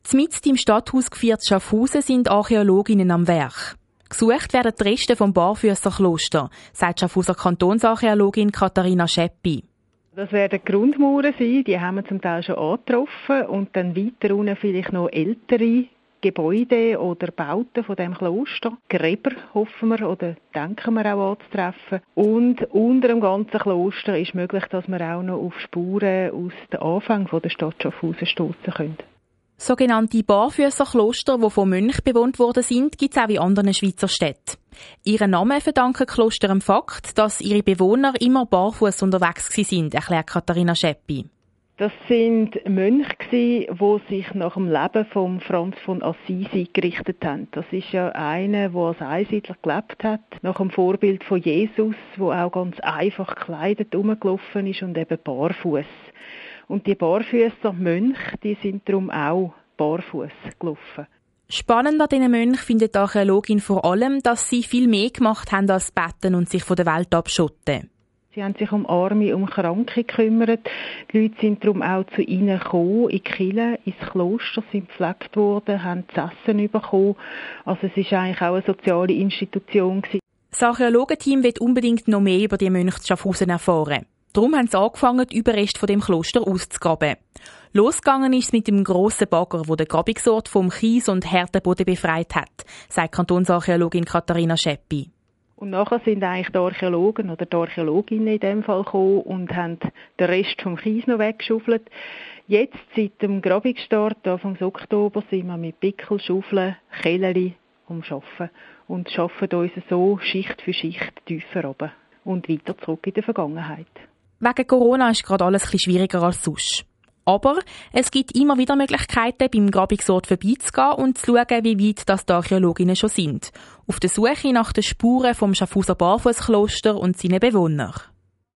Mitten im Stadthausgeviertel Schaffhausen sind Archäologinnen am Werk. Gesucht werden die Reste vom Barfüsserkloster, sagt Schaffhauser Kantonsarchäologin Katharina Scheppi. Das werden Grundmauern sein, die haben wir zum Teil schon angetroffen und dann weiter unten vielleicht noch ältere Gebäude oder Bauten von dem Kloster. Gräber hoffen wir oder denken wir auch anzutreffen. Und unter dem ganzen Kloster ist möglich, dass wir auch noch auf Spuren aus dem Anfang der Stadt Schaffhausen stoßen können. Sogenannte Barfüsserkloster, die von Mönchen bewohnt worden sind, gibt es auch in anderen Schweizer Städten. Ihren Namen verdanken Kloster dem Fakt, dass ihre Bewohner immer barfuß unterwegs waren, erklärt Katharina Scheppi. Das sind Mönche, die sich nach dem Leben von Franz von Assisi gerichtet haben. Das ist ja einer, der als Einsiedler gelebt hat, nach dem Vorbild von Jesus, der auch ganz einfach gekleidet rumgelaufen ist und eben barfuß. Und die Barfüßer Mönche, die sind darum auch barfuß gelaufen. Spannend an diesen Mönchen findet die Archäologin vor allem, dass sie viel mehr gemacht haben als beten und sich von der Welt abschotten. Sie haben sich um Arme, um Kranke gekümmert. Die Leute sind darum auch zu ihnen gekommen, in die Kirche, ins Kloster, sind gepflegt worden, haben zu essen bekommen. Also es war eigentlich auch eine soziale Institution. Das Archäologenteam will unbedingt noch mehr über die Mönche zu Schaffhausen erfahren. Darum haben sie angefangen, die Überreste von dem Kloster auszugraben. Losgegangen ist es mit dem grossen Bagger, der den Grabungsort vom Kies- und Härteboden befreit hat, sagt Kantonsarchäologin Katharina Scheppi. Und nachher sind eigentlich die Archäologen oder die Archäologinnen in dem Fall gekommen und haben den Rest vom Kies noch weggeschaufelt. Jetzt, seit dem Grabungsstart, Anfang Oktober, sind wir mit Pickel, Schaufeln, Kellerli am Arbeiten und arbeiten uns so Schicht für Schicht tiefer runter und weiter zurück in die Vergangenheit. Wegen Corona ist gerade alles etwas schwieriger als sonst. Aber es gibt immer wieder Möglichkeiten, beim Grabungsort vorbeizugehen und zu schauen, wie weit das die Archäologinnen schon sind. Auf der Suche nach den Spuren vom Schaffhauser Barfußkloster und seinen Bewohnern.